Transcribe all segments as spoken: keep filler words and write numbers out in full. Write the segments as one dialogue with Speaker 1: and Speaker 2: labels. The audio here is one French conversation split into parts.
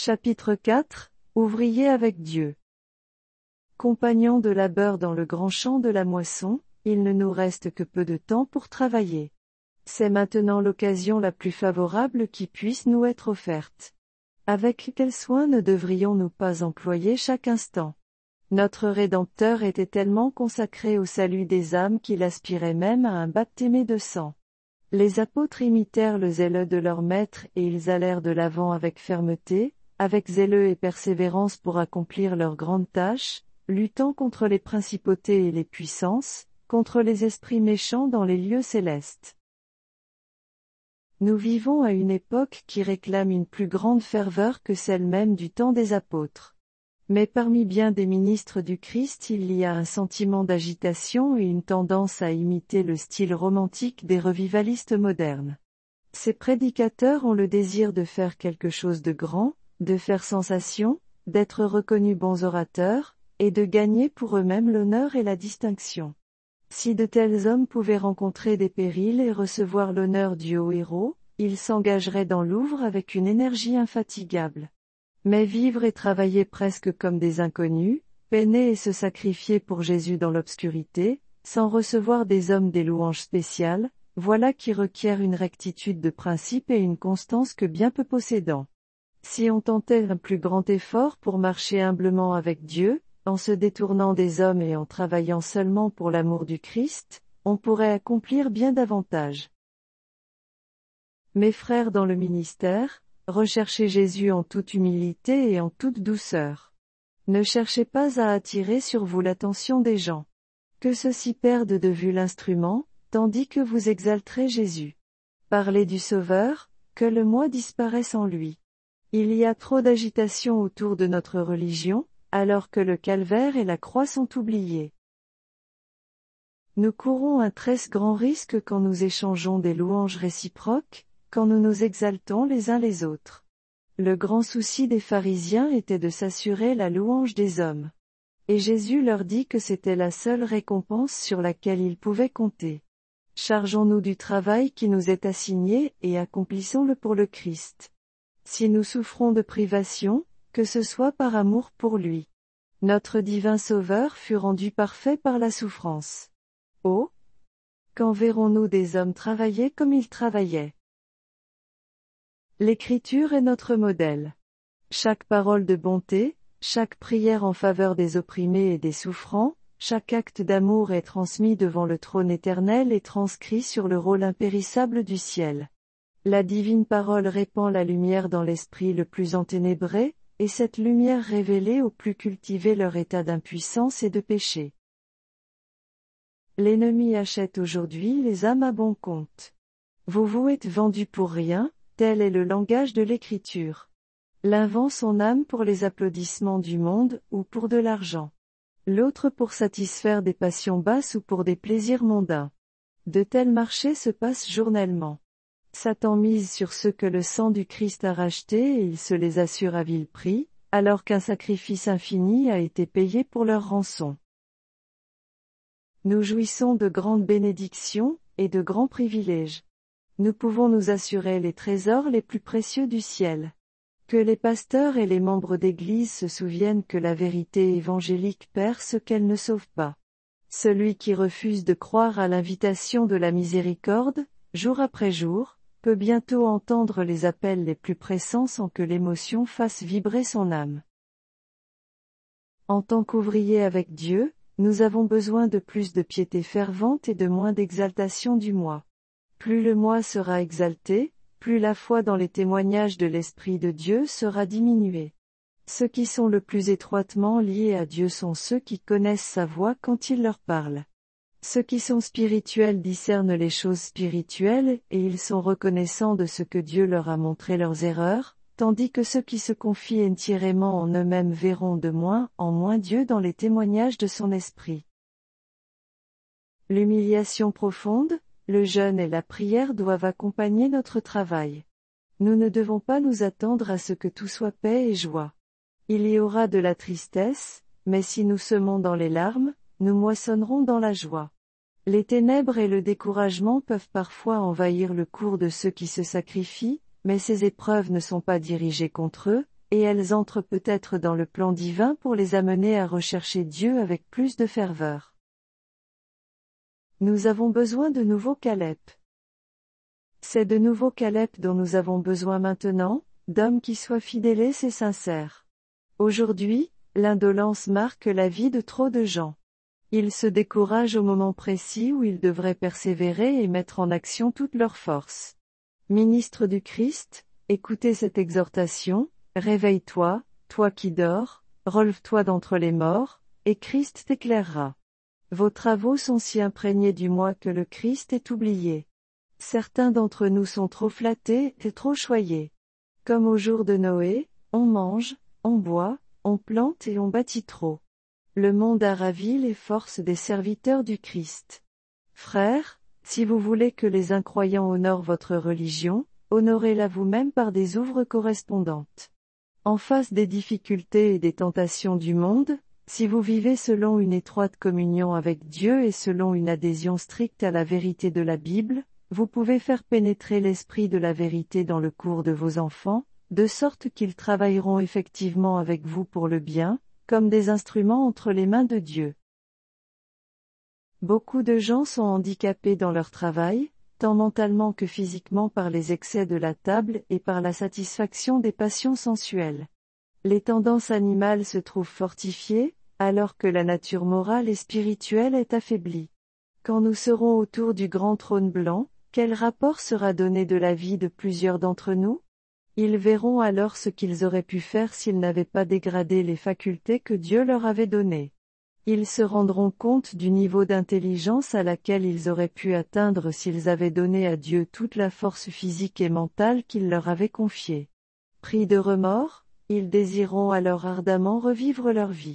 Speaker 1: Chapitre quatre. Ouvriers avec Dieu. Compagnons de labeur dans le grand champ de la moisson, il ne nous reste que peu de temps pour travailler. C'est maintenant l'occasion la plus favorable qui puisse nous être offerte. Avec quel soin ne devrions-nous pas employer chaque instant? Notre Rédempteur était tellement consacré au salut des âmes qu'il aspirait même à un baptême de sang. Les apôtres imitèrent le zèle de leur maître et ils allèrent de l'avant avec fermeté, avec zèle et persévérance pour accomplir leur grande tâche, luttant contre les principautés et les puissances, contre les esprits méchants dans les lieux célestes. Nous vivons à une époque qui réclame une plus grande ferveur que celle même du temps des apôtres. Mais parmi bien des ministres du Christ il y a un sentiment d'agitation et une tendance à imiter le style romantique des revivalistes modernes. Ces prédicateurs ont le désir de faire quelque chose de grand, de faire sensation, d'être reconnus bons orateurs, et de gagner pour eux-mêmes l'honneur et la distinction. Si de tels hommes pouvaient rencontrer des périls et recevoir l'honneur du haut héros, ils s'engageraient dans l'œuvre avec une énergie infatigable. Mais vivre et travailler presque comme des inconnus, peiner et se sacrifier pour Jésus dans l'obscurité, sans recevoir des hommes des louanges spéciales, voilà qui requiert une rectitude de principe et une constance que bien peu possédant. Si on tentait un plus grand effort pour marcher humblement avec Dieu, en se détournant des hommes et en travaillant seulement pour l'amour du Christ, on pourrait accomplir bien davantage. Mes frères dans le ministère, recherchez Jésus en toute humilité et en toute douceur. Ne cherchez pas à attirer sur vous l'attention des gens. Que ceux-ci perdent de vue l'instrument, tandis que vous exalterez Jésus. Parlez du Sauveur, que le moi disparaisse en lui. Il y a trop d'agitation autour de notre religion, alors que le calvaire et la croix sont oubliés. Nous courons un très grand risque quand nous échangeons des louanges réciproques, quand nous nous exaltons les uns les autres. Le grand souci des pharisiens était de s'assurer la louange des hommes. Et Jésus leur dit que c'était la seule récompense sur laquelle ils pouvaient compter. Chargeons-nous du travail qui nous est assigné et accomplissons-le pour le Christ. Si nous souffrons de privation, que ce soit par amour pour lui. Notre divin Sauveur fut rendu parfait par la souffrance. Oh! Quand verrons-nous des hommes travailler comme ils travaillaient? L'Écriture est notre modèle. Chaque parole de bonté, chaque prière en faveur des opprimés et des souffrants, chaque acte d'amour est transmis devant le trône éternel et transcrit sur le rôle impérissable du ciel. La divine parole répand la lumière dans l'esprit le plus enténébré, et cette lumière révélée aux plus cultivés leur état d'impuissance et de péché. L'ennemi achète aujourd'hui les âmes à bon compte. Vous vous êtes vendus pour rien, tel est le langage de l'Écriture. L'un vend son âme pour les applaudissements du monde ou pour de l'argent. L'autre pour satisfaire des passions basses ou pour des plaisirs mondains. De tels marchés se passent journellement. Satan mise sur ceux que le sang du Christ a rachetés et il se les assure à vil prix, alors qu'un sacrifice infini a été payé pour leur rançon. Nous jouissons de grandes bénédictions, et de grands privilèges. Nous pouvons nous assurer les trésors les plus précieux du ciel. Que les pasteurs et les membres d'Église se souviennent que la vérité évangélique perd ce qu'elle ne sauve pas. Celui qui refuse de croire à l'invitation de la miséricorde, jour après jour, peut bientôt entendre les appels les plus pressants sans que l'émotion fasse vibrer son âme. En tant qu'ouvriers avec Dieu, nous avons besoin de plus de piété fervente et de moins d'exaltation du moi. Plus le moi sera exalté, plus la foi dans les témoignages de l'Esprit de Dieu sera diminuée. Ceux qui sont le plus étroitement liés à Dieu sont ceux qui connaissent sa voix quand il leur parle. Ceux qui sont spirituels discernent les choses spirituelles et ils sont reconnaissants de ce que Dieu leur a montré leurs erreurs, tandis que ceux qui se confient entièrement en eux-mêmes verront de moins en moins Dieu dans les témoignages de son esprit. L'humiliation profonde, le jeûne et la prière doivent accompagner notre travail. Nous ne devons pas nous attendre à ce que tout soit paix et joie. Il y aura de la tristesse, mais si nous semons dans les larmes, nous moissonnerons dans la joie. Les ténèbres et le découragement peuvent parfois envahir le cours de ceux qui se sacrifient, mais ces épreuves ne sont pas dirigées contre eux, et elles entrent peut-être dans le plan divin pour les amener à rechercher Dieu avec plus de ferveur. Nous avons besoin de nouveaux Caleb. C'est de nouveaux Caleb dont nous avons besoin maintenant, d'hommes qui soient fidèles et sincères. Aujourd'hui, l'indolence marque la vie de trop de gens. Ils se découragent au moment précis où ils devraient persévérer et mettre en action toute leur force. Ministre du Christ, écoutez cette exhortation, réveille-toi, toi qui dors, relève-toi d'entre les morts, et Christ t'éclairera. Vos travaux sont si imprégnés du moi que le Christ est oublié. Certains d'entre nous sont trop flattés et trop choyés. Comme au jour de Noé, on mange, on boit, on plante et on bâtit trop. Le monde a ravi les forces des serviteurs du Christ. Frères, si vous voulez que les incroyants honorent votre religion, honorez-la vous-même par des œuvres correspondantes. En face des difficultés et des tentations du monde, si vous vivez selon une étroite communion avec Dieu et selon une adhésion stricte à la vérité de la Bible, vous pouvez faire pénétrer l'esprit de la vérité dans le cours de vos enfants, de sorte qu'ils travailleront effectivement avec vous pour le bien, comme des instruments entre les mains de Dieu. Beaucoup de gens sont handicapés dans leur travail, tant mentalement que physiquement par les excès de la table et par la satisfaction des passions sensuelles. Les tendances animales se trouvent fortifiées, alors que la nature morale et spirituelle est affaiblie. Quand nous serons autour du grand trône blanc, quel rapport sera donné de la vie de plusieurs d'entre nous? Ils verront alors ce qu'ils auraient pu faire s'ils n'avaient pas dégradé les facultés que Dieu leur avait données. Ils se rendront compte du niveau d'intelligence à laquelle ils auraient pu atteindre s'ils avaient donné à Dieu toute la force physique et mentale qu'il leur avait confiée. Pris de remords, ils désireront alors ardemment revivre leur vie.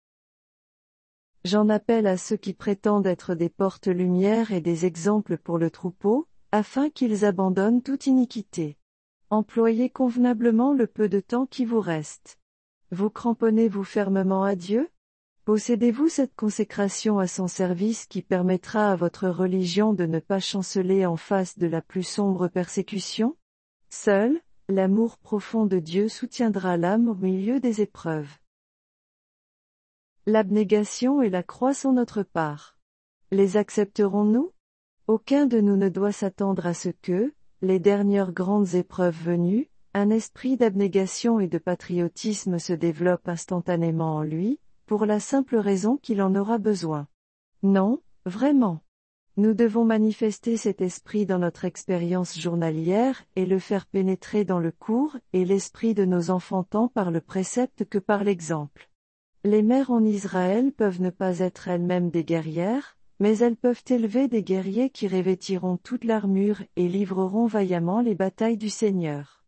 Speaker 1: J'en appelle à ceux qui prétendent être des portes-lumière et des exemples pour le troupeau, afin qu'ils abandonnent toute iniquité. Employez convenablement le peu de temps qui vous reste. Vous cramponnez-vous fermement à Dieu? Possédez-vous cette consécration à son service qui permettra à votre religion de ne pas chanceler en face de la plus sombre persécution? Seul, l'amour profond de Dieu soutiendra l'âme au milieu des épreuves. L'abnégation et la croix sont notre part. Les accepterons-nous? Aucun de nous ne doit s'attendre à ce que, les dernières grandes épreuves venues, un esprit d'abnégation et de patriotisme se développe instantanément en lui, pour la simple raison qu'il en aura besoin. Non, vraiment. Nous devons manifester cet esprit dans notre expérience journalière et le faire pénétrer dans le cours et l'esprit de nos enfants tant par le précepte que par l'exemple. Les mères en Israël peuvent ne pas être elles-mêmes des guerrières, mais elles peuvent élever des guerriers qui revêtiront toute l'armure et livreront vaillamment les batailles du Seigneur.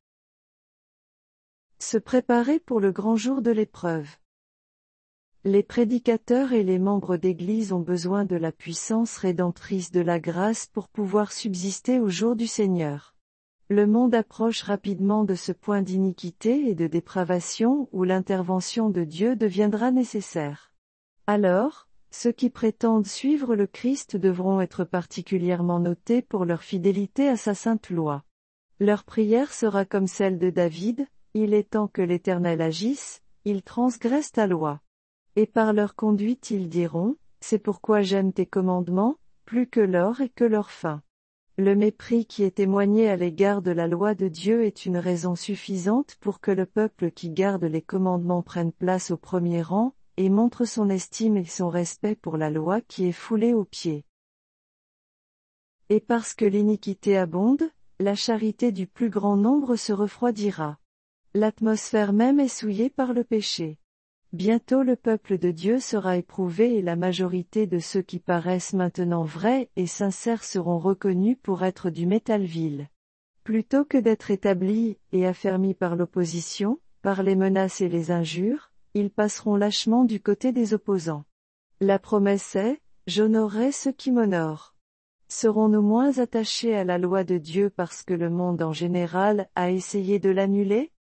Speaker 1: Se préparer pour le grand jour de l'épreuve. Les prédicateurs et les membres d'Église ont besoin de la puissance rédemptrice de la grâce pour pouvoir subsister au jour du Seigneur. Le monde approche rapidement de ce point d'iniquité et de dépravation où l'intervention de Dieu deviendra nécessaire. Alors, ceux qui prétendent suivre le Christ devront être particulièrement notés pour leur fidélité à sa sainte loi. Leur prière sera comme celle de David, « Il est temps que l'Éternel agisse, ils transgressent ta loi. » Et par leur conduite ils diront, « C'est pourquoi j'aime tes commandements, plus que l'or et que leur fin. » Le mépris qui est témoigné à l'égard de la loi de Dieu est une raison suffisante pour que le peuple qui garde les commandements prenne place au premier rang, et montre son estime et son respect pour la loi qui est foulée aux pieds. Et parce que l'iniquité abonde, la charité du plus grand nombre se refroidira. L'atmosphère même est souillée par le péché. Bientôt le peuple de Dieu sera éprouvé et la majorité de ceux qui paraissent maintenant vrais et sincères seront reconnus pour être du métal vil. Plutôt que d'être établis et affermis par l'opposition, par les menaces et les injures, ils passeront lâchement du côté des opposants. La promesse est, « J'honorerai ceux qui m'honorent ». Serons-nous moins attachés à la loi de Dieu parce que le monde en général a essayé de l'annuler?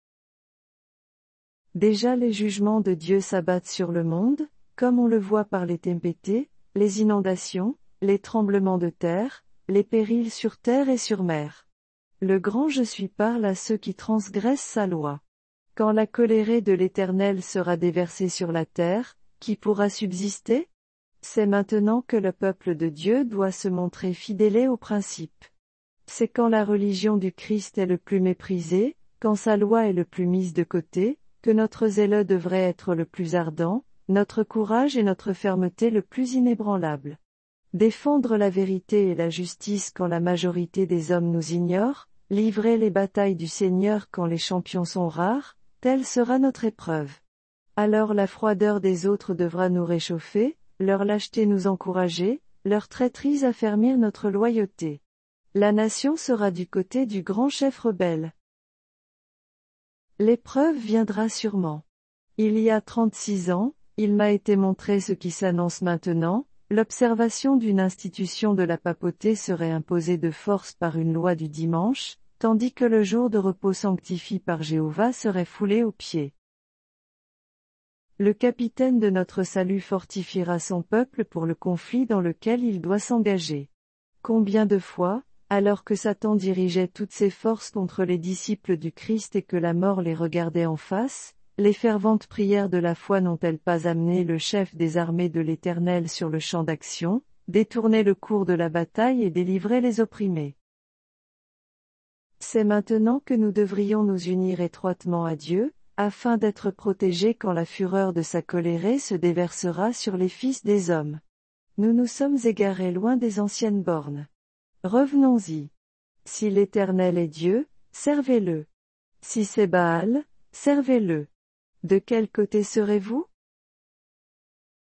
Speaker 1: Déjà les jugements de Dieu s'abattent sur le monde, comme on le voit par les tempêtes, les inondations, les tremblements de terre, les périls sur terre et sur mer. Le grand Je suis parle à ceux qui transgressent sa loi. Quand la colère de l'Éternel sera déversée sur la terre, qui pourra subsister? C'est maintenant que le peuple de Dieu doit se montrer fidèle aux principes. C'est quand la religion du Christ est le plus méprisée, quand sa loi est le plus mise de côté, que notre zèle devrait être le plus ardent, notre courage et notre fermeté le plus inébranlable. Défendre la vérité et la justice quand la majorité des hommes nous ignore, livrer les batailles du Seigneur quand les champions sont rares, telle sera notre épreuve. Alors la froideur des autres devra nous réchauffer, leur lâcheté nous encourager, leur traîtrise affermir notre loyauté. La nation sera du côté du grand chef rebelle. L'épreuve viendra sûrement. Il y a trente-six ans, il m'a été montré ce qui s'annonce maintenant, l'observation d'une institution de la papauté serait imposée de force par une loi du dimanche, tandis que le jour de repos sanctifié par Jéhovah serait foulé aux pieds. Le capitaine de notre salut fortifiera son peuple pour le conflit dans lequel il doit s'engager. Combien de fois, alors que Satan dirigeait toutes ses forces contre les disciples du Christ et que la mort les regardait en face, les ferventes prières de la foi n'ont-elles pas amené le chef des armées de l'Éternel sur le champ d'action, détourné le cours de la bataille et délivré les opprimés? C'est maintenant que nous devrions nous unir étroitement à Dieu, afin d'être protégés quand la fureur de sa colère se déversera sur les fils des hommes. Nous nous sommes égarés loin des anciennes bornes. Revenons-y. Si l'Éternel est Dieu, servez-le. Si c'est Baal, servez-le. De quel côté serez-vous?